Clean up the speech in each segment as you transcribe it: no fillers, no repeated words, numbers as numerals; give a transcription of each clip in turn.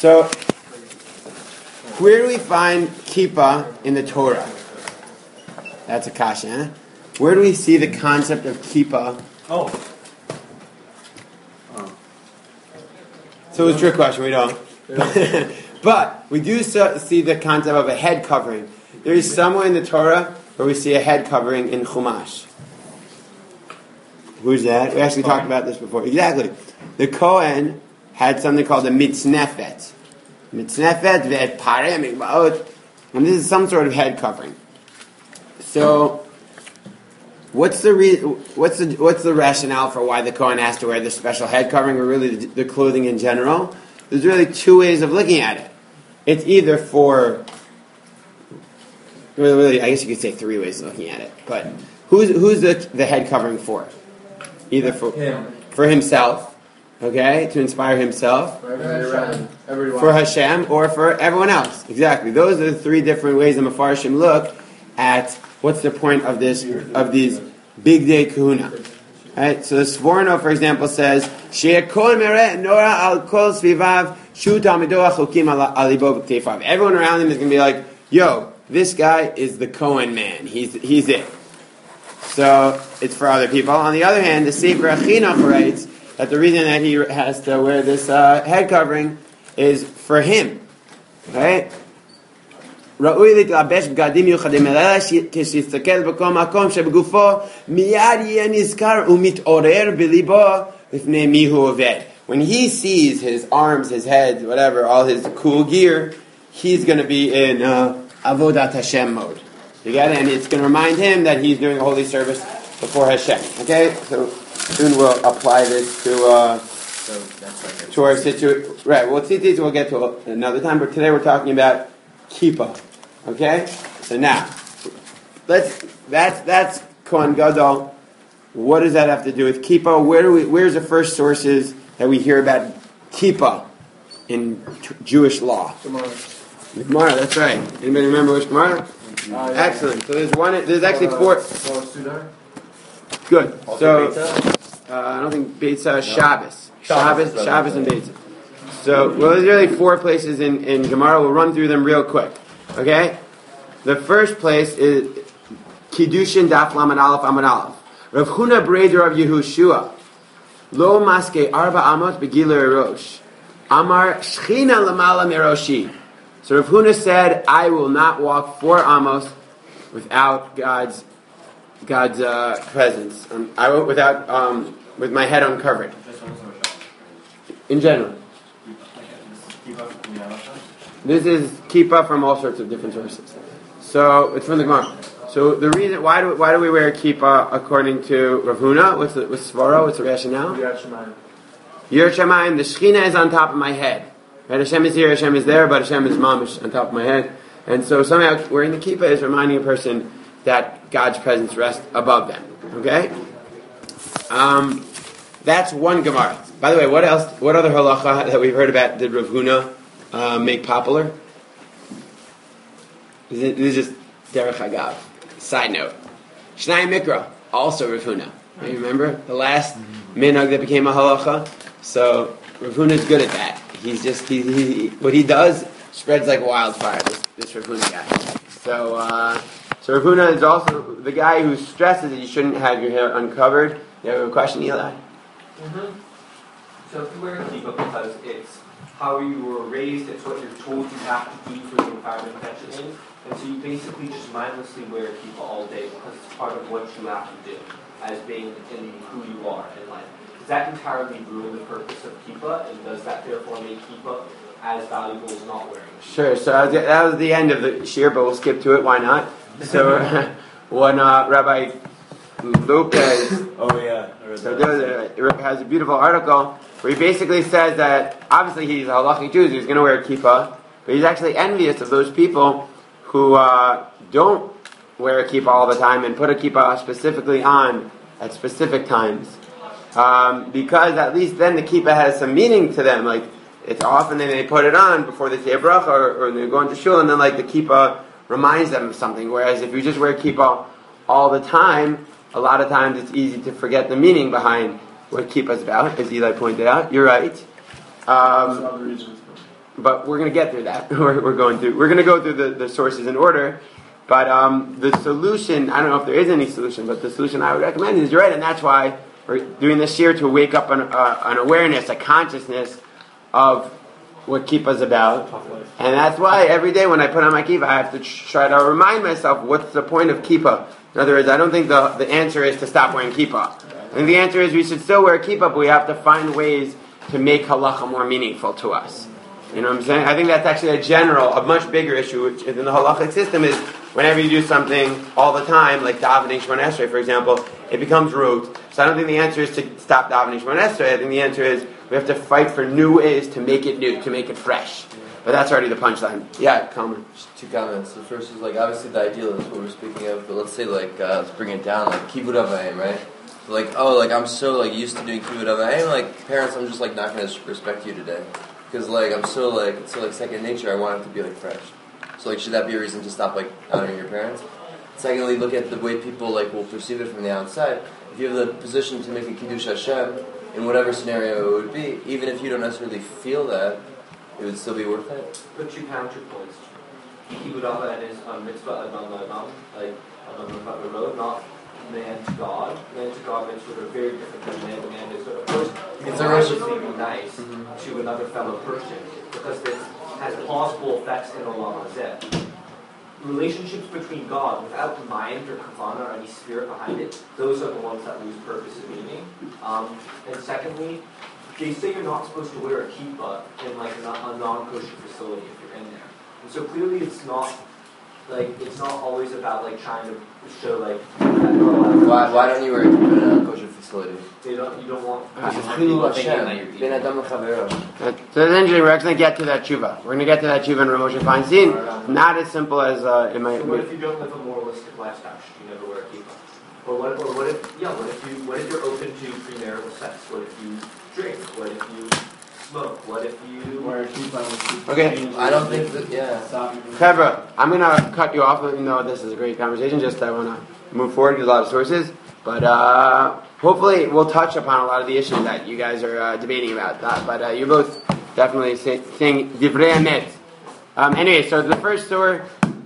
So, where do we find kippah in the Torah? That's a kasha, huh? Where do we see the concept of kippah? So it's a trick question, we don't. But we do see the concept of a head covering. There is somewhere in the Torah where we see a head covering in Chumash. Who's that? We actually talked about this before. Exactly. The Kohen had something called a mitznefet. Mitznefet ve'et pareh mikbaot. And this is some sort of head covering. So, what's the rationale for why the Kohen has to wear this special head covering, or really the clothing in general? There's really two ways of looking at it. It's either for, really, I guess you could say three ways of looking at it. But who's the head covering for? Either for himself, okay, to inspire himself, for Hashem, or for everyone else. Exactly. Those are the three different ways the Mefarshim look at what's the point of these big day kahuna. Right? So the Sforno, for example, says She'ekol mereh nora al kol svivav shu talmido achokim al libo b'kteifav. Everyone around him is going to be like, "Yo, this guy is the Kohen man. He's it." So it's for other people. On the other hand, the Sefer Achinuch writes that the reason that he has to wear this head covering is for him, right? ראוי להתלבש בגדים מיוחדים אלה כשיסתכל בכל מקום שבגופו מיד יהיה נזכר ומתעורר בליבו לפני מי הוא עובד. When he sees his arms, his head, whatever, all his cool gear, he's going to be in Avodat Hashem mode. You get it? And it's going to remind him that he's doing a holy service before Hashem. Okay? So soon we'll apply this to our situation. Right, we'll see these, we'll get to another time, but today we're talking about kippah. Okay? So now, that's Kohen Gadol. What does that have to do with kippah? Where's the first sources that we hear about kippah in Jewish law? Gemara, that's right. Anybody remember which Gemara? Excellent. So there's actually four. Good. So, I don't think Beitza, Shabbos. Shabbos and Beitza. So, there's really four places in Gemara. We'll run through them real quick. Okay? The first place is Kiddushin Daf Lamed Aleph Amud Aleph. Rav Huna Breder of Yehoshua. Lo maske arba amot begiler erosh. Amar shchina lamala meroshi. So Rav Huna said, I will not walk 4 amos without God's presence. With my head uncovered. In general. This is kippah from all sorts of different sources. So it's from the Gemara. So the reason why do we wear kippah according to Rav Huna? What's svara? What's the rationale? Yirat Shamayim. The Shechina is on top of my head. Right? Hashem is here, Hashem is there, but Hashem is mamish on top of my head. And so somehow wearing the kippah is reminding a person that God's presence rests above them. Okay? That's one Gemara. By the way, what else? What other halacha that we've heard about did Rav Huna make popular? This is just derech hagav. Side note. Shnai Mikra, also Rav Huna. You remember? The last minhag that became a halacha? So Rav Huna is good at that. He's just, what he does spreads like wildfire, this Rav Huna guy. So Rav Huna is also the guy who stresses that you shouldn't have your hair uncovered. You have a question, Eli? Mm-hmm. So if you wear a kippah because it's how you were raised, it's what you're told you have to do for the environment that you're in, and so you basically just mindlessly wear a kippah all day because it's part of what you have to do as being in who you are in life. Does that entirely ruin the purpose of kippah, and does that therefore make kippah as valuable as not wearing it? Sure, so that was the end of the shir, but we'll skip to it, why not? So when Rabbi Lopez has a beautiful article where he basically says that obviously he's a halachic Jew, so he's going to wear a kippah, but he's actually envious of those people who don't wear a kippah all the time and put a kippah specifically on at specific times. Because at least then the kippah has some meaning to them. Like, it's often they put it on before they say a bracha or they go into shul, and then like the kippah reminds them of something. Whereas if you just wear kippah all the time, a lot of times it's easy to forget the meaning behind what kippah is about, as Eli pointed out. You're right. but we're going to get through that. We're going to go through the sources in order. But the solution, I don't know if there is any solution, but the solution I would recommend is you're right, and that's why we're doing this year to wake up an awareness, a consciousness of what kippah is about. And that's why every day when I put on my kippah, I have to try to remind myself what's the point of kippah. In other words, I don't think the answer is to stop wearing kippah. I think the answer is we should still wear kippah, but we have to find ways to make halacha more meaningful to us. You know what I'm saying? I think that's actually a much bigger issue, which is in the halachic system is whenever you do something all the time, like davening Shemona Esrei, for example, it becomes rote. So I don't think the answer is to stop davening Shemona Esrei. I think the answer is we have to fight for new ways to make it new, to make it fresh. But that's already the punchline. Yeah, Kalman. Just 2 comments. The first is obviously the ideal is what we're speaking of, but let's say let's bring it down, kibbud av va'em, right? So I'm so used to doing kibbud av va'em, parents, I'm just not going to respect you today. Because I'm so it's so second nature, I want it to be fresh. So should that be a reason to stop honoring your parents? Secondly, look at the way people will perceive it from the outside. If you have the position to make a Kiddush Hashem, in whatever scenario it would be, even if you don't necessarily feel that, it would still be worth it. But 2 counterpoints. Kibbud av va'em is a mitzvah adam la'adam, adam road, not man to God. Man to God mitzvahs are very different than man to man mitzvah. Of course, it's obviously be nice to another fellow person because this has plausible effects in Olam Hazeh. Relationships between God without the mind or kavanah or any spirit behind it, those are the ones that lose purpose and meaning. And secondly, they say you're not supposed to wear a kippah in a non-kosher facility if you're in there. And so clearly it's not always about trying to show Why don't you wear a kippah in a kosher facility? You don't want. So essentially, we're actually going to get to that tshuva. We're going to get to that tshuva in Rav Moshe Feinstein. Not as simple as it might. So what if you don't live a moralistic lifestyle? Should you never wear a kippah? Or what if you're open to premarital sex? What if you drink? What if you smoke? What if you wear a kippah? Okay. I don't think that. Febra, I'm going to cut you off, even though this is a great conversation. Just I want to move forward. There's a lot of sources, but hopefully we'll touch upon a lot of the issues that you guys are debating about. But you're both definitely saying divrei emet. Anyway, so the first source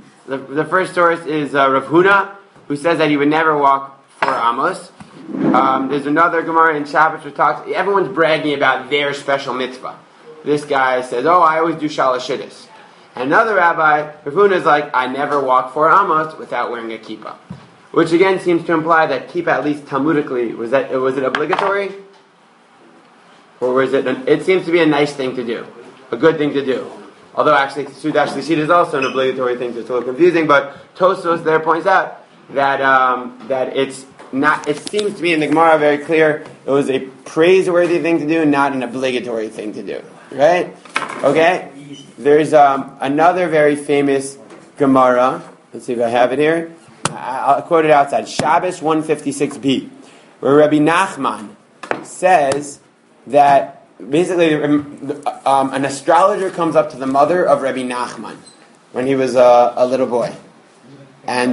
is Rav Huna, who says that he would never walk for Amos. There's another Gemara in Shabbos which talks. Everyone's bragging about their special mitzvah. This guy says, "Oh, I always do shalashidus." Another rabbi, Rav Huna, is I never walk for Amos without wearing a kippah. Which again seems to imply that kippah, at least Talmudically, was it obligatory? Or was it, it seems to be a nice thing to do. A good thing to do. Although actually, Sudash Lishit is also an obligatory thing, so it's a little confusing, but Tosfos there points out that it's not, it seems to be in the Gemara very clear, it was a praiseworthy thing to do, not an obligatory thing to do. Right? Okay? There's another very famous Gemara, let's see if I have it here. I'll quote it outside. Shabbos 156b, where Rabbi Nachman says that basically an astrologer comes up to the mother of Rabbi Nachman when he was a little boy, and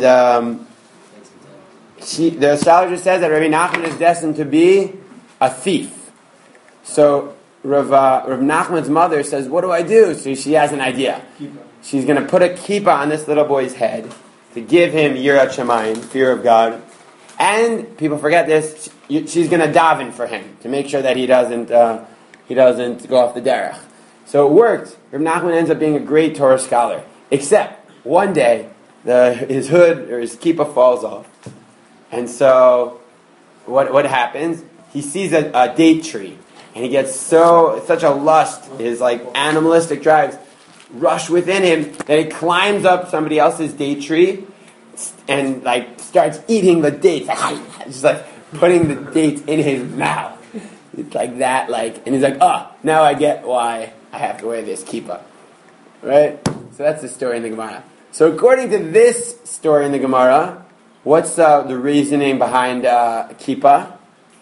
the astrologer says that Rabbi Nachman is destined to be a thief. So Rav Nachman's mother says, "What do I do?" So she has an idea. She's going to put a kippah on this little boy's head to give him yirat shamayim, fear of God, and people forget this. She's going to daven for him to make sure that he doesn't go off the derech. So it worked. Rav Nachman ends up being a great Torah scholar. Except one day, his hood or his kippah falls off, and so what happens? He sees a date tree, and he gets such a lust, his animalistic drives rush within him that he climbs up somebody else's date tree and starts eating the dates, just putting the dates in his mouth. It's like that, and he's now I get why I have to wear this kippah, right? So that's the story in the Gemara. So according to this story in the Gemara, what's the reasoning behind kippah?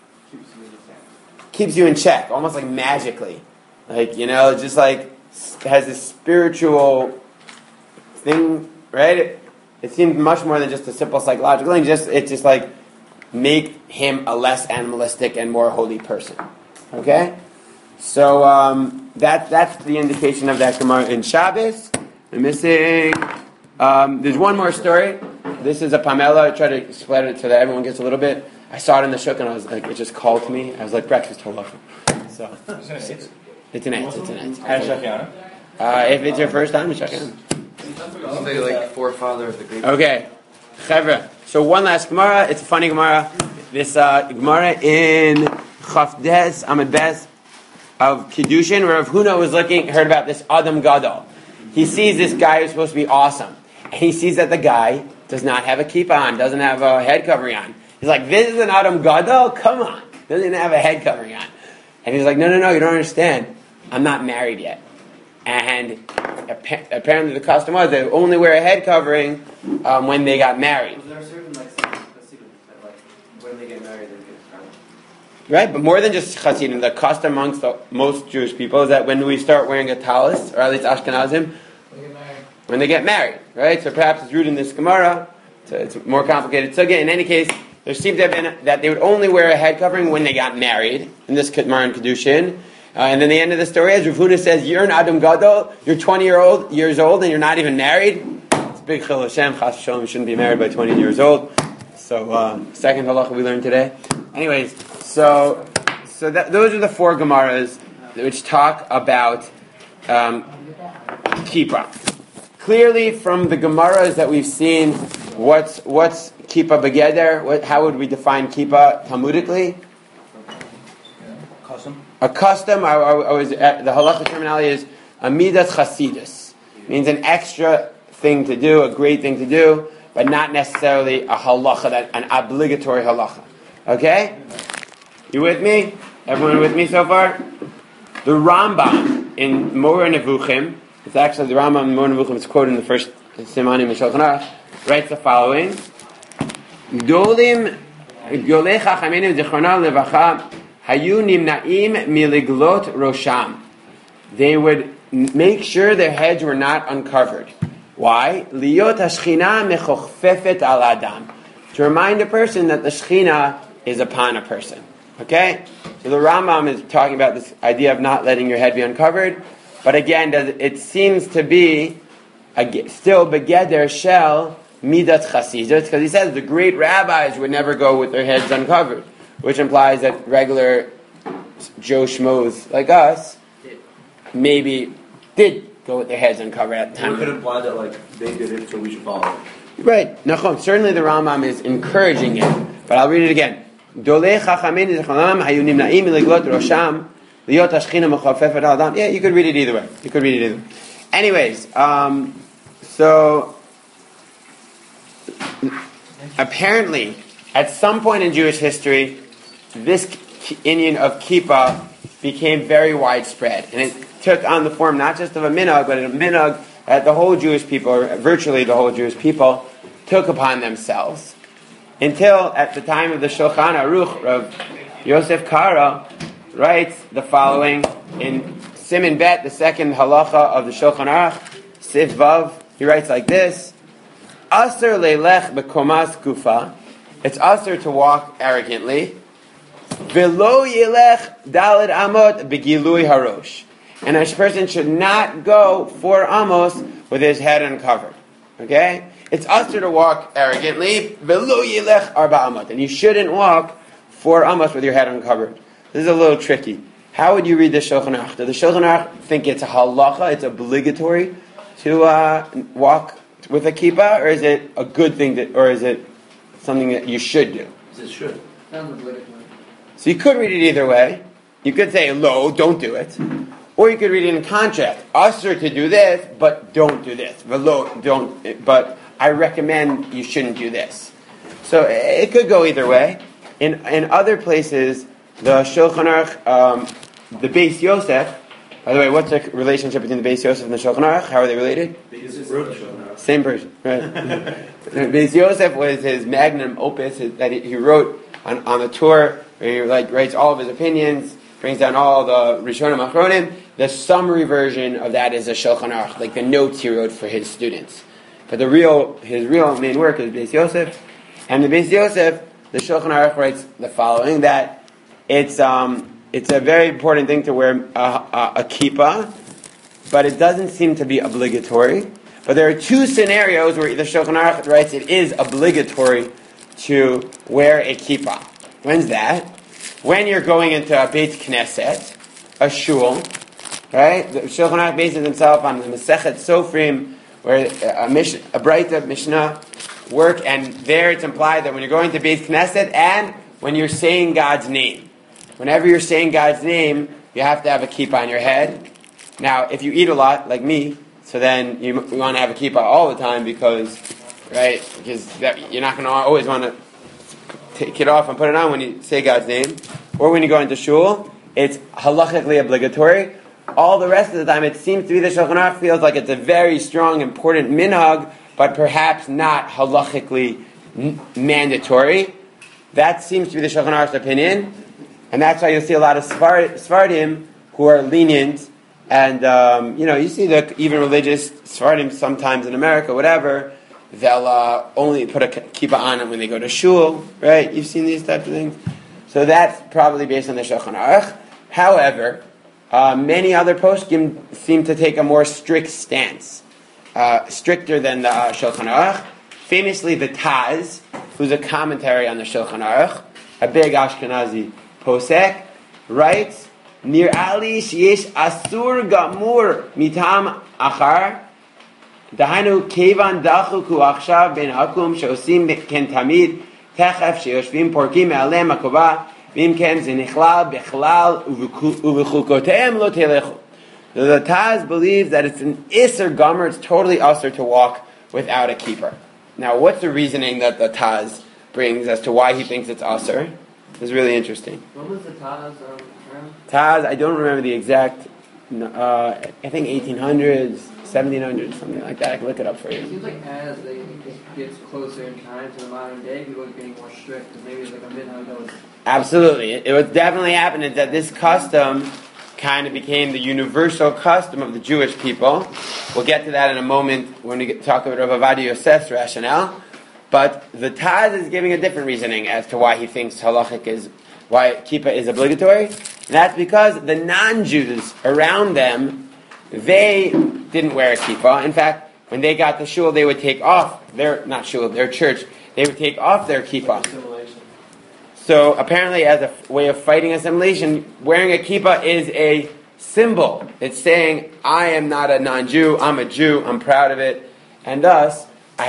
Keeps you in check, almost magically, just has this spiritual thing, right? It seems much more than just a simple psychological thing. It's just make him a less animalistic and more holy person. Okay? So that's the indication of that Gemara in Shabbos. I'm missing. There's one more story. This is a Pamela. I try to split it so that everyone gets a little bit. I saw it in the shuk and I was like, it just called to me. I was like, breakfast halacha. So it's an eight. If it's your first time, check in. Something like forefather of the great. Okay, Chevra. So one last Gemara. It's a funny Gemara. This Gemara in Chavdes Amud Bes of Kiddushin, where Rav Huna was heard about this Adam Gadol. He sees this guy who's supposed to be awesome, and he sees that the guy does not have a kippah on, doesn't have a head covering on. He's like, "This is an Adam Gadol? Come on, doesn't have a head covering on." And he's like, "No, you don't understand. I'm not married yet." And apparently the custom was they would only wear a head covering when they got married. Was there a certain Hasidim that when they get married they get married? Right, but more than just Hasidim, the custom amongst most Jewish people is that when we start wearing a talis, or at least Ashkenazim, when they get married, right? So perhaps it's rooted in this Gemara. It's a more complicated sugya. In any case, there seemed to have been that they would only wear a head covering when they got married in this Gemara and Kedushin. And then the end of the story is Rav Huna says, "You're an Adam Gadol. You're 20 years old, and you're not even married." It's a big chil Hashem. Chas v'sholom, you shouldn't be married by 20 years old. So second halacha we learned today. Anyways, so those are the four Gemaras which talk about kippah. Clearly, from the Gemaras that we've seen, what's kippah begeder? How would we define kippah talmudically? A custom. The halacha terminology is amidas chasidus. Means an extra thing to do, a great thing to do, but not necessarily a halacha, an obligatory halacha. Okay? You with me? Everyone with me so far? The Rambam in Moreh Nevuchim, it's actually the Rambam in Moreh Nevuchim, it's quoted in the first Simanim in Shulchan Aruch, writes the following: Gdolei Chachamim Zichronam Levacha Hayu Nimnaim Miliglot Rosham. They would make sure their heads were not uncovered. Why? Liyot Hashchina Mechochfefet Al Adam. To remind a person that the Shechina is upon a person. Okay? So the Rambam is talking about this idea of not letting your head be uncovered. But again, it seems to be still begeder shel midat chasidus, because he says the great rabbis would never go with their heads uncovered, which implies that regular Joe Schmoes like us maybe did go with their heads uncovered at the time. We could imply that they did it, so we should follow it. Right. Nachon. Certainly the Rambam is encouraging it, but I'll read it again. Dolei chachamim zichronam hayu nimnaim miliglot rosham liyot hashchina mechafefet al adam. Yeah, you could read it either way. Anyways, so apparently at some point in Jewish history, this inyan of kippah became very widespread, and it took on the form not just of a minhag, but a minhag that the whole Jewish people, or virtually the whole Jewish people, took upon themselves. Until at the time of the Shulchan Aruch, Rav Yosef Kara writes the following in Siman Bet, the second halacha of the Shulchan Aruch, Sif Vav. He writes like this: Aser leilech bekomas kufa. It's aser to walk arrogantly. Velo yilech daled amot begilui harosh. And a person should not go 4 amos with his head uncovered. Okay? It's aser to walk arrogantly. Velo yilech arba amot. And you shouldn't walk 4 amos with your head uncovered. This is a little tricky. How would you read the Shulchan Aruch? Does the Shulchan Aruch think it's a halacha, it's obligatory to walk with a kippah, or is it a good thing, or is it something that you should do? It should. So you could read it either way. You could say, lo, don't do it. Or you could read it in contrast. Usher to do this, but don't do this. Velo, don't, but I recommend you shouldn't do this. So it could go either way. In other places, the Shulchan Aruch, the Beis Yosef, by the way, what's the relationship between the Beis Yosef and the Shulchan Aruch? How are they related? Same person, right? Beis Yosef was his magnum opus that he wrote on the tour, where he writes all of his opinions, brings down all the Rishonim Achronim. The summary version of that is a Shulchan Aruch, like the notes he wrote for his students. But his real main work is Beis Yosef, and the Beis Yosef, the Shulchan Aruch writes the following: that it's it's a very important thing to wear a kippah, but it doesn't seem to be obligatory. But there are two scenarios where the Shulchan Aruch writes it is obligatory to wear a kippah. When's that? When you're going into a Beit Knesset, a shul, right? The Shulchan Aruch bases himself on the Masechet Sofrim, where a Breita Mishnah work, and there it's implied that when you're going to Beit Knesset and when you're saying God's name, whenever you're saying God's name, you have to have a kippah on your head. Now, if you eat a lot, like me, so then you want to have a kippah all the time because you're not going to always want to take it off and put it on when you say God's name. Or when you go into shul, it's halachically obligatory. All the rest of the time, it seems to be the Shulchan Aruch feels like it's a very strong, important minhag, but perhaps not halachically mandatory. That seems to be the Shulchan Aruch's opinion. And that's why you'll see a lot of Sephardim who are lenient. And, you see the even religious Sephardim sometimes in America, whatever, they'll only put a kippah on it when they go to shul, right? You've seen these types of things. So that's probably based on the Shulchan Aruch. However, many other poskim seem to take a more strict stance, stricter than the Shulchan Aruch. Famously, the Taz, who's a commentary on the Shulchan Aruch, a big Ashkenazi posek, writes, Nir Ali sheyesh asur gamur mitam achar dahainu kevan dachu ku achshav ben hakum sheosim ken tamid techef sheyoshvim porkim me'alem akova vim ken zenichlal bechlal uvechukoteim lo telechu. The Taz believes that it's an iser gomer, it's totally usher to walk without a keeper. Now, what's the reasoning that the Taz brings as to why he thinks it's usher? It's really interesting. What was the Taz term? Taz, I don't remember the exact, I think 1800s, 1700s, something like that. I can look it up for you. It seems like as it gets closer in time to the modern day, people are getting more strict, and maybe it's like a midnight notice. Absolutely. It was definitely happening that this custom kind of became the universal custom of the Jewish people. We'll get to that in a moment when we talk about Rav Ovadia Yosef's rationale. But the Taz is giving a different reasoning as to why he thinks halachic is, why kippah is obligatory. And that's because the non-Jews around them, they didn't wear a kippah. In fact, when they got to shul, they would take off their church, they would take off their kippah. So apparently, as a way of fighting assimilation, wearing a kippah is a symbol. It's saying, I am not a non-Jew, I'm a Jew, I'm proud of it. And thus,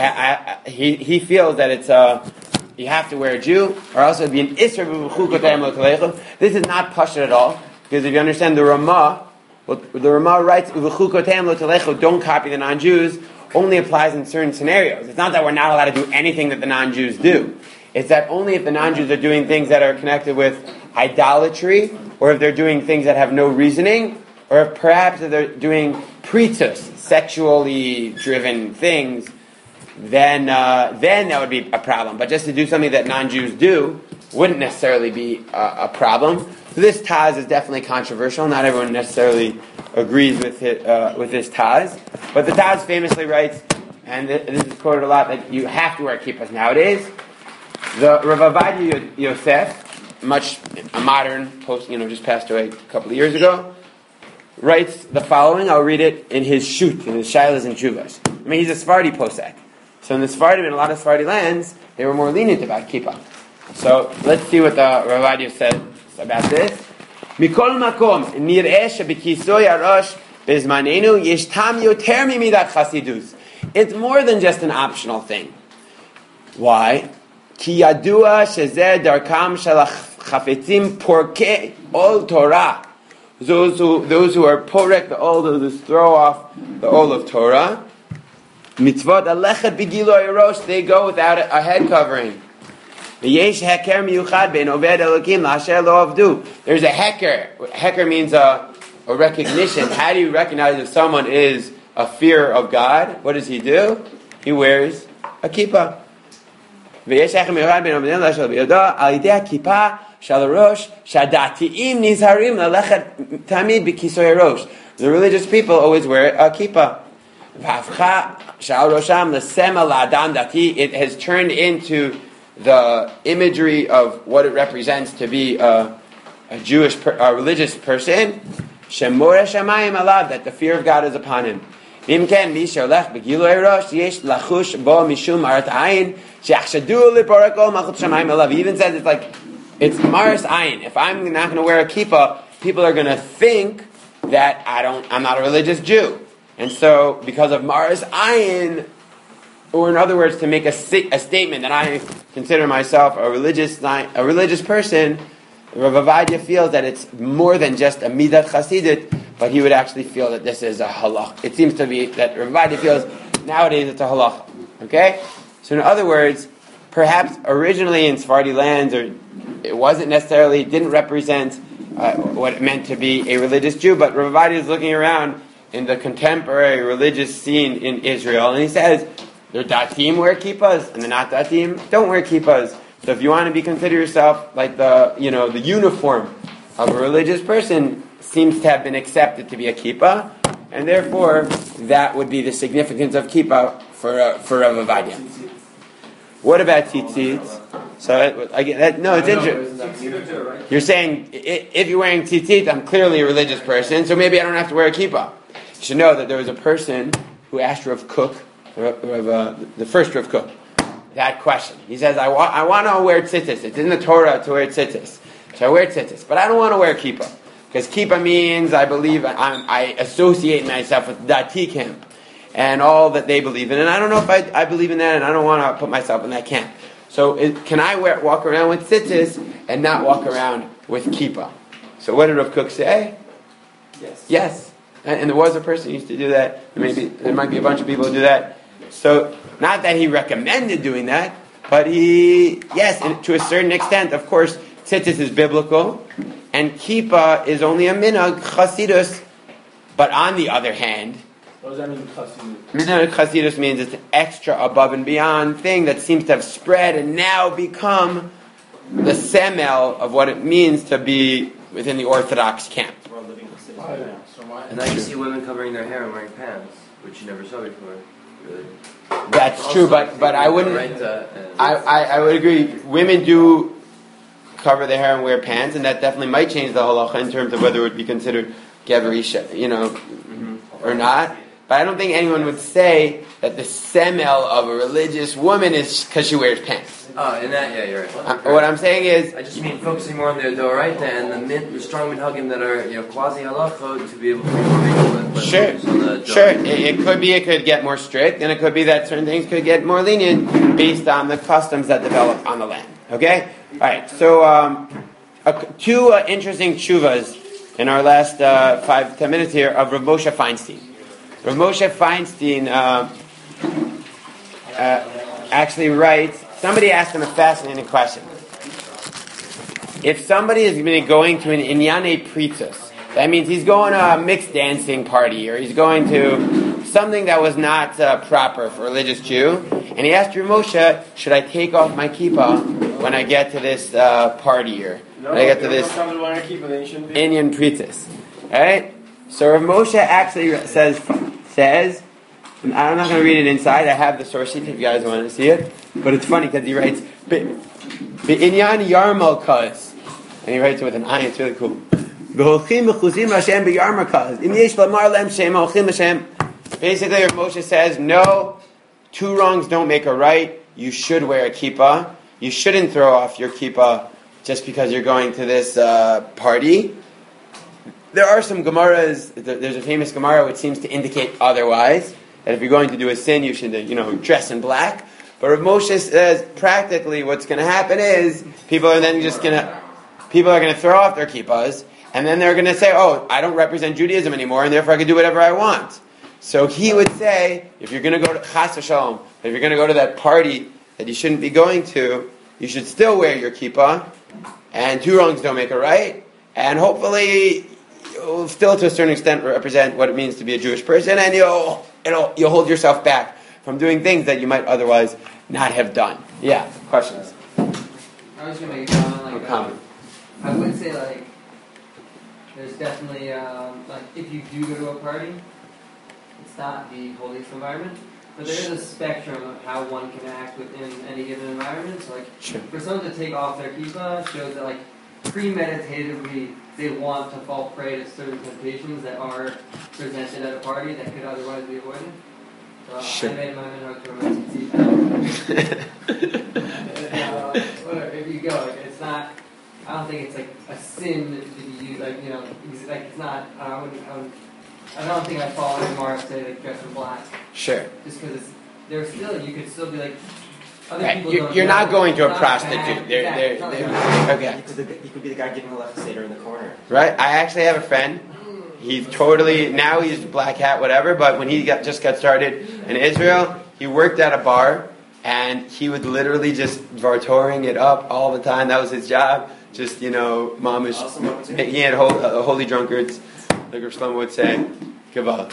he feels that it's you have to wear a Jew, or else it would be an Isra b'chukoteim lo telechu. This is not pashut at all, because if you understand the Ramah, the Ramah writes, b'chukoteim lo telechu, don't copy the non-Jews, only applies in certain scenarios. It's not that we're not allowed to do anything that the non-Jews do. It's that only if the non-Jews are doing things that are connected with idolatry, or if they're doing things that have no reasoning, or if perhaps if they're doing pretus, sexually driven things, then that would be a problem. But just to do something that non-Jews do wouldn't necessarily be a problem. So this Taz is definitely controversial. Not everyone necessarily agrees with this Taz. But the Taz famously writes, and this is quoted a lot, that you have to wear kippahs nowadays. The Rav Ovadia Yosef, a modern post, just passed away a couple of years ago, writes the following. I'll read it in his Shut, in his Shilas and Chuvas. He's a Sephardi posek. So in the Sephardim, in a lot of Sephardi lands, they were more lenient about kippah. So let's see what the Rav Ovadia said about this. Mikol makom nir'eh shebekisoy harosh bezmanenu yesh tam yoter mimidat chasidus. It's more than just an optional thing. Why? Ki yadua shezeh darkam shel chafetzim porkei ol Torah. Those who are porek the ol, those who throw off the ol of Torah. Mitzvot alechet b'giloi rosh, they go without a head covering. There's a heker. Heker means a recognition. How do you recognize if someone is a fear of God? What does he do? He wears a kippah. The religious people always wear a kippah. It has turned into the imagery of what it represents to be a a religious person, shemora shamayim alav, that the fear of God is upon him. Even says it's maris ayin. If I'm not going to wear a kippah, people are going to think that I'm not a religious Jew. And so, because of maris ayin, or in other words, to make a statement that I consider myself a religious person, Rav Ovadia feels that it's more than just a midat chasidit, but he would actually feel that this is a halach. It seems to be that Rav Ovadia feels nowadays it's a halach. Okay? So in other words, perhaps originally in Sephardi lands, or it didn't represent what it meant to be a religious Jew, but Rav Ovadia is looking around in the contemporary religious scene in Israel, and he says, the datim wear kippahs, and the not datim don't wear kippahs. So if you want to consider yourself like the uniform of a religious person seems to have been accepted to be a kippah, and therefore that would be the significance of kippah for Rav Ovadia. What about tzitzit? So it's interesting. You're saying if you're wearing tzitzit, I'm clearly a religious person, so maybe I don't have to wear a kippah. You should know that there was a person who asked Rav Kook, the first Rav Kook, that question. He says, I want to wear tzitzis. It's in the Torah to wear tzitzis. So I wear tzitzis. But I don't want to wear kippah. Because kippah means I believe, I associate myself with Dati camp and all that they believe in. And I don't know if I believe in that, and I don't want to put myself in that camp. So can I walk around with tzitzis and not walk around with kippah? So what did Rav Kook say? Yes. And there was a person who used to do that. There might be a bunch of people who do that. So, not that he recommended doing that, but and to a certain extent, of course, tzitzis is biblical, and kippah is only a minhag chasidus. But on the other hand, what does that mean, chasidus? Minhag chasidus means it's an extra above and beyond thing that seems to have spread and now become the semel of what it means to be within the Orthodox camp. And now you see women covering their hair and wearing pants, which you never saw before. Really. That's true, but I wouldn't. I would agree. Women do cover their hair and wear pants, and that definitely might change the halacha in terms of whether it would be considered geverisha, or not. But I don't think anyone would say that the semel of a religious woman is because she wears pants. Oh, in that, yeah, you're right. What I'm saying is, I just mean focusing more on the doraita and the strong minhagim that are quasi halacha to be able to be more vigilant. Sure. It could be it could get more strict, and it could be that certain things could get more lenient based on the customs that develop on the land. Okay, all right. So two interesting tshuvas in our last 5-10 minutes here of Rav Moshe Feinstein. Rav Moshe Feinstein actually writes. Somebody asked him a fascinating question. If somebody is going to an Inyane Pritzos, that means he's going to a mixed dancing party, or he's going to something that was not proper for a religious Jew, and he asked Rav Moshe, should I take off my kippah when I get to this party, or when I get to this Inyan Pritzos? Alright? So Rav Moshe actually says, and I'm not going to read it inside, I have the source sheet if you guys want to see it. But it's funny because he writes, Be'inyan Yarmalkaz. And he writes it with an eye, it's really cool. Basically, Rav Moshe says, no, two wrongs don't make a right. You should wear a kippah. You shouldn't throw off your kippah just because you're going to this party. There are some Gemaras, there's a famous Gemara which seems to indicate otherwise, that if you're going to do a sin, you should, dress in black. But Rav Moshe says, practically, what's going to happen is people are going to throw off their kippahs, and then they're going to say, "Oh, I don't represent Judaism anymore, and therefore I can do whatever I want." So he would say, if you're going to go to Chas v'Shalom, if you're going to go to that party that you shouldn't be going to, you should still wear your kippah, and two wrongs don't make a right, and hopefully you'll still, to a certain extent, represent what it means to be a Jewish person, and you'll hold yourself back from doing things that you might otherwise not have done. Yeah, questions? I was going to make a comment. I would say, there's definitely, if you do go to a party, it's not the holiest environment, but there is a spectrum of how one can act within any given environment. So, sure. For someone to take off their kippah shows that, premeditatively they want to fall prey to certain temptations that are presented at a party that could otherwise be avoided. So Sure. I made my minhag to romantic tea. If you go, it's not. I don't think it's like a sin to be used. Like it's not. I don't think I'd fall into more say like dress in black. Sure. Just because there's still you could still be like. Right. You're not going to a prostitute. Okay. You could be the guy giving a left Seder in the corner. Right. I actually have a friend. He's now he's black hat, whatever. But when he just got started in Israel, he worked at a bar, and he would literally just vartoring it up all the time. That was his job. Just mamish. He had holy drunkards, like Rav Shlomo would say. Gewalt.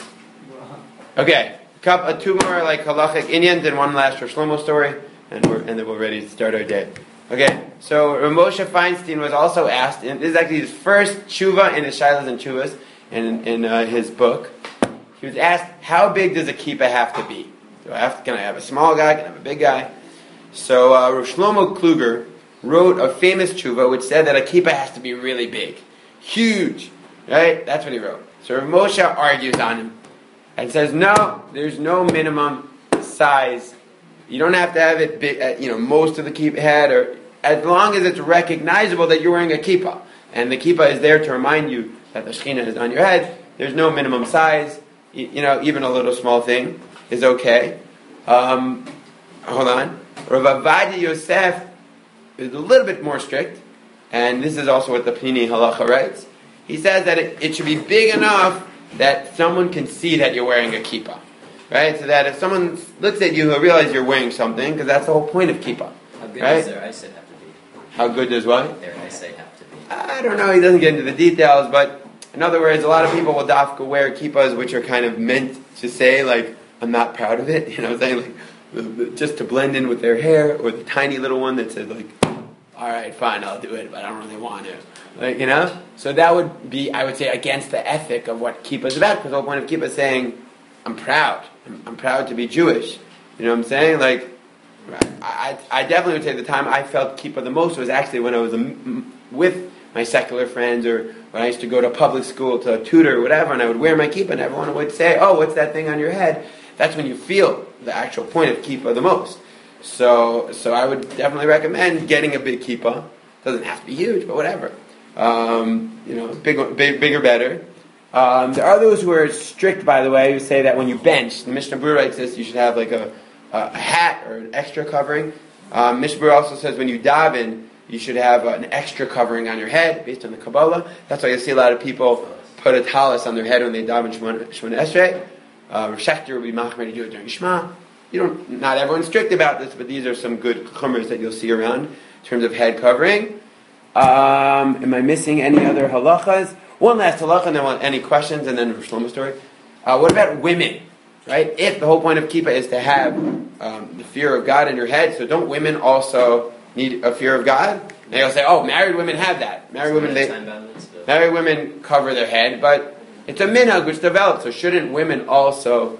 Okay. Two more like halachic Indians and one last Rav Shlomo story. And then we're ready to start our day. Okay, so Rav Moshe Feinstein was also asked, and this is actually his first tshuva in his Shilas and Tshuvas, in his book. He was asked, how big does a kippah have to be? Can I have a small guy? Can I have a big guy? So Rav Shlomo Kluger wrote a famous tshuva which said that a kippah has to be really big. Huge. Right? That's what he wrote. So Rav Moshe argues on him and says, no, there's no minimum size. You don't have to have it big, most of the kippah head, or as long as it's recognizable that you're wearing a kippah, and the kippah is there to remind you that the Shekhinah is on your head. There's no minimum size. Even a little small thing is okay. Hold on. Rav Avadia Yosef is a little bit more strict, and this is also what the Pnini Halacha writes. He says that it should be big enough that someone can see that you're wearing a kippah. Right, so that if someone looks at you, he'll realize you're wearing something, because that's the whole point of kippah. How good right? does their eyesight have to be? How good does what? Their eyesight have to be. I don't know, he doesn't get into the details, but in other words, a lot of people will dafka wear kippahs which are kind of meant to say, like, I'm not proud of it, saying, like, just to blend in with their hair, or the tiny little one that says, like, alright, fine, I'll do it, but I don't really want to. So that would be, I would say, against the ethic of what kippah is about, because the whole point of kippah is saying, I'm proud. I'm proud to be Jewish. You know what I'm saying? Like, I definitely would say the time I felt kippah the most was actually when I was with my secular friends, or when I used to go to public school to tutor or whatever, and I would wear my kippah, and everyone would say, oh, what's that thing on your head? That's when you feel the actual point of kippah the most. So I would definitely recommend getting a big kippah. Doesn't have to be huge, but whatever. Bigger better. There are those who are strict, by the way, who say that when you bench, the Mishnah Berurah writes this, you should have like a hat or an extra covering. Mishnah Berurah also says when you daven, you should have an extra covering on your head, based on the Kabbalah. That's why you see a lot of people put a talis on their head when they daven Shemona Esrei. Rav Shechter would be machmer to do it during Shema. Not everyone's strict about this, but these are some good chumras that you'll see around in terms of head covering. Am I missing any other halachas? One last halacha, and then any questions, and then Rav Shlomo's story. What about women? Right? If the whole point of kippah is to have the fear of God in your head, so don't women also need a fear of God? And they'll say, "Oh, married women have that. Married women cover their head, but it's a minhag which develops. So shouldn't women also,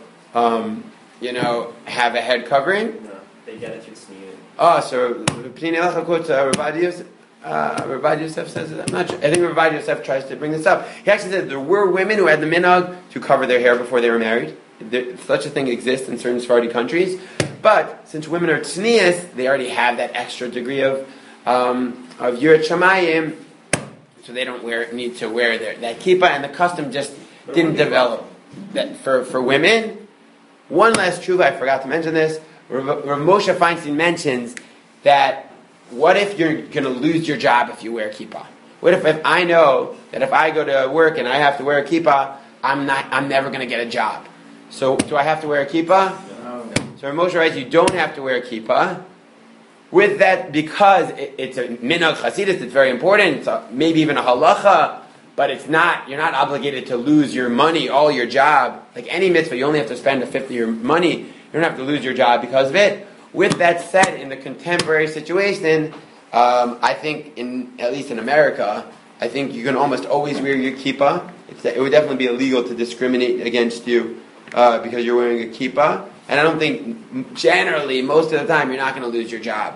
have a head covering?" No, they get it through sneering. So Pnei Halacha quotes Rav Yosef says it. I'm not sure. I think Rav Yosef tries to bring this up. He actually said there were women who had the minhag to cover their hair before they were married. Such a thing exists in certain Sephardi countries. But since women are tznius, they already have that extra degree of Yirat Shamayim, so they don't need to wear that kippah, and the custom just didn't develop that for women. One last truth, I forgot to mention this. Rav Moshe Feinstein mentions that what if you're going to lose your job if you wear kippah? What if I know that if I go to work and I have to wear a kippah, I'm never going to get a job? So do I have to wear a kippah? No. So Rav Moshe writes, you don't have to wear a kippah. With that, because it's a minhag chasidus, it's very important. It's maybe even a halacha, but it's not. You're not obligated to lose your money, all your job. Like any mitzvah, you only have to spend a fifth of your money. You don't have to lose your job because of it. With that said, in the contemporary situation, I think, at least in America, I think you can almost always wear your kippah. It would definitely be illegal to discriminate against you because you're wearing a kippah. And I don't think, generally, most of the time, you're not going to lose your job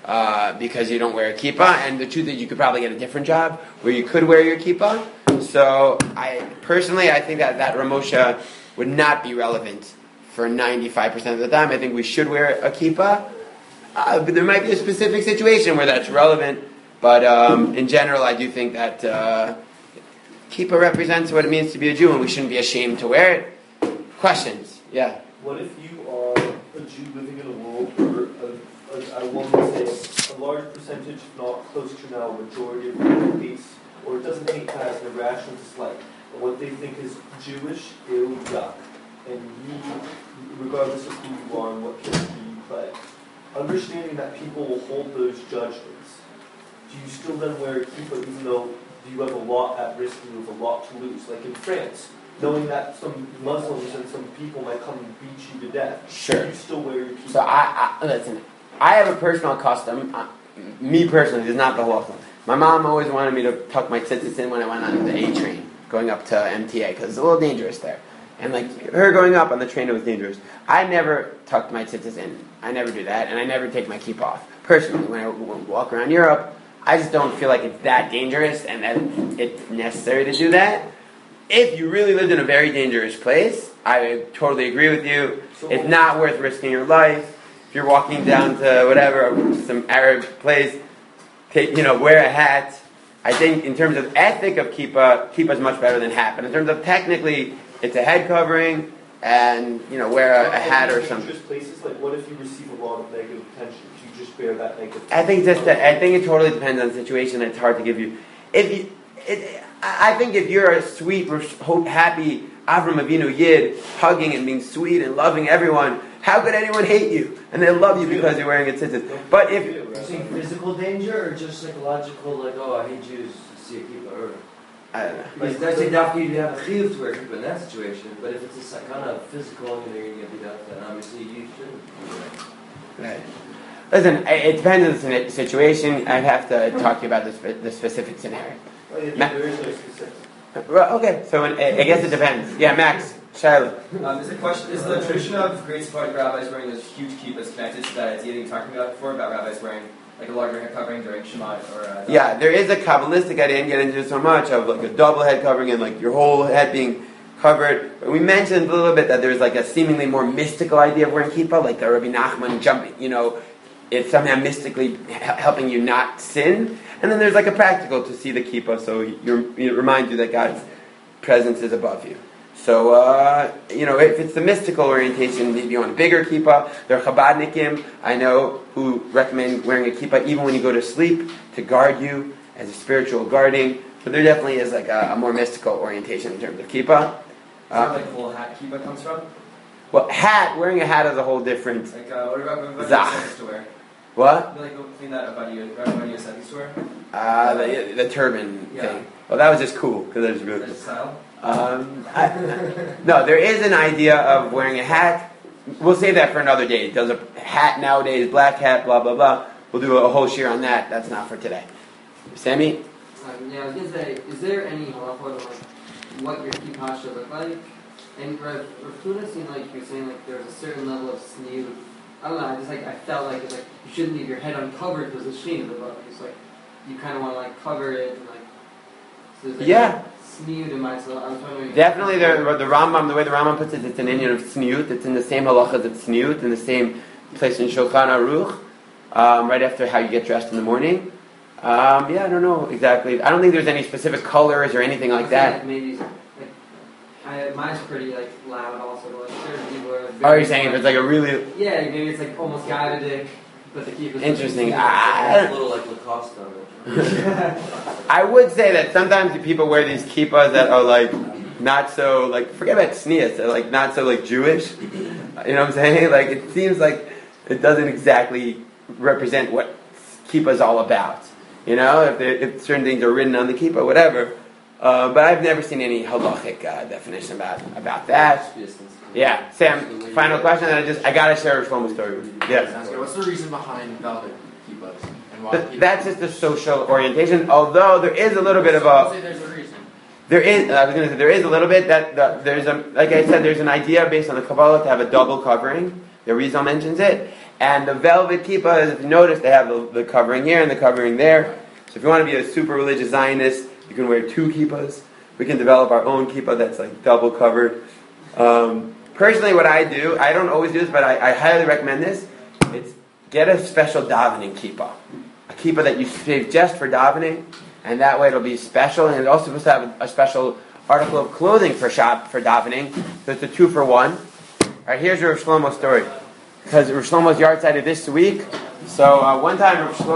because you don't wear a kippah. And the truth is, you could probably get a different job where you could wear your kippah. So I think that Ramosha would not be relevant for 95% of the time. I think we should wear a kippah. But there might be a specific situation where that's relevant. But in general, I do think that kippah represents what it means to be a Jew, and we shouldn't be ashamed to wear it. Questions? Yeah. What if you are a Jew living in a world where I want to say a large percentage, if not close to now, majority of people hates, or doesn't hate, has an irrational dislike, and what they think is Jewish, ew, yuck, and you, regardless of who you are and what character you play, understanding that people will hold those judgments, do you still then wear a kippah even though you have a lot at risk and you have a lot to lose? Like in France, knowing that some Muslims and some people might come and beat you to death. Sure. Do you still wear your kippah? So listen, I have a personal custom. Me personally, this is not the halacha. My mom always wanted me to tuck my tzitzis in when I went on the A train, going up to MTA, because it's a little dangerous there. And like her going up on the train, it was dangerous. I never tucked my tzitzis in. I never do that, and I never take my kippah off. Personally, when I walk around Europe, I just don't feel like it's that dangerous and that it's necessary to do that. If you really lived in a very dangerous place, I totally agree with you. It's not worth risking your life. If you're walking down to whatever, some Arab place, wear a hat. I think in terms of ethic of kippah is much better than hat. But in terms of technically, it's a head covering, and wear a hat or something. Places, like what if you receive a lot of negative attention? Do you just bear that negative attention? I think it totally depends on the situation. It's hard to give you. I think if you're a sweet, happy Avram Avinu Yid, hugging and being sweet and loving everyone, how could anyone hate you? And they love you because you're wearing a tzitzit. But if you're saying physical danger or just psychological, like, oh, I hate Jews, see a kippah? I don't know. Because that's enough you have a chiyuv to wear kippah in that situation. But if it's a kind of physical, you're going to get beat up, then obviously you shouldn't. Right. Listen, it depends on the situation. I'd have to talk to you about the specific scenario. There is no specific. Well, okay, so I guess it depends. Yeah, Max, Shiloh. Is the tradition of great Sephardic rabbis wearing those huge kippahs connected to that idea that you were talking about before, about rabbis wearing like a larger head covering during Shema or... Yeah, there is a Kabbalistic, I didn't get into it so much, of like a double head covering and like your whole head being covered. But we mentioned a little bit that there's like a seemingly more mystical idea of wearing kippah, like the Rabbi Nachman jumping, it's somehow mystically helping you not sin. And then there's like a practical to see the kippah, so it reminds you that God's presence is above you. So, if it's the mystical orientation, maybe you want a bigger kippah. There are Chabadnikim, I know, who recommend wearing a kippah even when you go to sleep to guard you as a spiritual guarding. But there definitely is like a more mystical orientation in terms of kippah. Is that like full hat kippah comes from? Well, wearing a hat is a whole different... Like, what about Zach. to wear? What? Like, clean that about you said to wear? The turban thing. Well, that was just cool, because there's really... That's style? No, there is an idea of wearing a hat. We'll save that for another day. Does a hat nowadays, black hat, blah, blah, blah. We'll do a whole shir on that. That's not for today. Sammy? I was going to say, is there any halacha on what your kippah should look like? And Rav Huna seemed like you're saying like there's a certain level of sneer. I don't know, I felt like it's like you shouldn't leave your head uncovered because the sheen is above. It's like you kind of want to like cover it and like... So there's like sneer in my soul. I was wondering... Definitely the Rambam, the way the Rambam puts it, it's an Indian of sniut. It's in the same halacha as sniut, in the same place in Shulchan Aruch, right after how you get dressed in the morning. I don't know exactly. I don't think there's any specific colors or anything like that. Like maybe... mine's pretty like loud also, but like certain people are very... Oh, you're saying if it's like a really... Yeah, maybe it's like almost Gaivadik, but the kippah... Interesting. A little like Lacoste on it. I would say that sometimes people wear these kippahs that are like not so like, forget about sneas, they're like not so like Jewish. You know what I'm saying? Like it seems like it doesn't exactly represent what kippah is all about. If certain things are written on the kippah, whatever. But I've never seen any halachic definition about that. Yeah, Sam. Final question. I gotta share a Shlomo story with you. Yeah. What's the reason behind velvet kippahs and why? That's just a social orientation. Although there is a little bit of a. There's a reason. There is. I was going to say there is a little bit that there's a. Like I said, there's an idea based on the Kabbalah to have a double covering. The Rizal mentions it, And the velvet kippah, if you notice, they have the covering here and the covering there. So if you want to be a super religious Zionist, you can wear 2 kippahs. We can develop our own kippah that's like double covered. Personally, what I do, I don't always do this, but I highly recommend this. It's get a special davening kippah. A kippah that you save just for davening, and that way it'll be special. And it's also supposed to have a special article of clothing for davening. So it's a 2-for-1. All right, here's your Rav Shlomo story. Because Rav Shlomo's yard side of this week. So one time Rav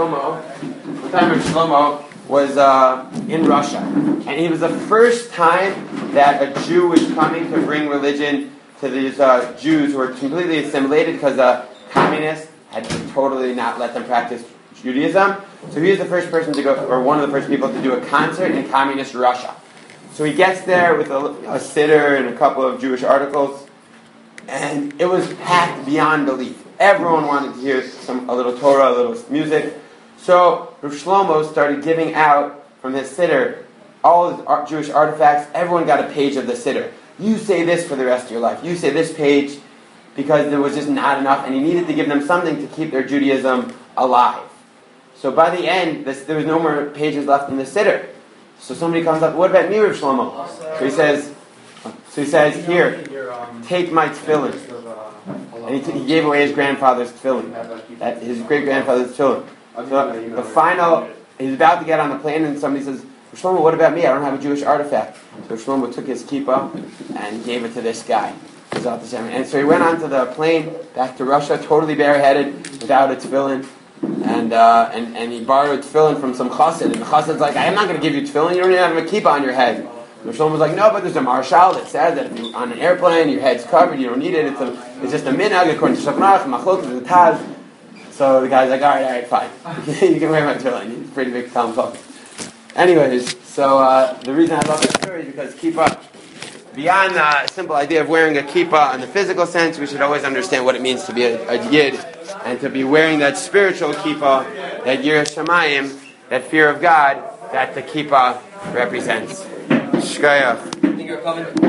Shlomo was in Russia. And it was the first time that a Jew was coming to bring religion to these Jews who were completely assimilated because the communists had totally not let them practice Judaism. So he was the first person to go, or one of the first people to do a concert in communist Russia. So he gets there with a siddur and a couple of Jewish articles. And it was packed beyond belief. Everyone wanted to hear a little Torah, a little music. So Rav Shlomo started giving out from his siddur all his Jewish artifacts. Everyone got a page of the siddur. You say this for the rest of your life. You say this page, because there was just not enough, and he needed to give them something to keep their Judaism alive. So by the end, there was no more pages left in the siddur. So somebody comes up, what about me, Rav Shlomo? So he says, here, take my tefillin. And he gave away his grandfather's tefillin. His great-grandfather's tefillin. So the final, he's about to get on the plane, and somebody says, Shlomo, what about me? I don't have a Jewish artifact. So Shlomo took his kippah and gave it to this guy. And so he went onto the plane back to Russia, totally bareheaded, without a tefillin. And he borrowed tefillin from some chassid. And the chassid's like, I'm not going to give you tefillin, you don't even have a kippah on your head. And Shlomo was like, no, but there's a marshal that says that if you're on an airplane, your head's covered, you don't need it. It's just a minhag according to Shachnach, Machlok, the Taz. So the guy's like, all right, fine. You can wear my tefillin. He's a pretty big Talmud Chacham. Anyways, so the reason I love this story is because kippah, beyond the simple idea of wearing a kippah in the physical sense, we should always understand what it means to be a yid, and to be wearing that spiritual kippah, that yiras shamayim, that fear of God, that the kippah represents. Shkayach. Think you're coming?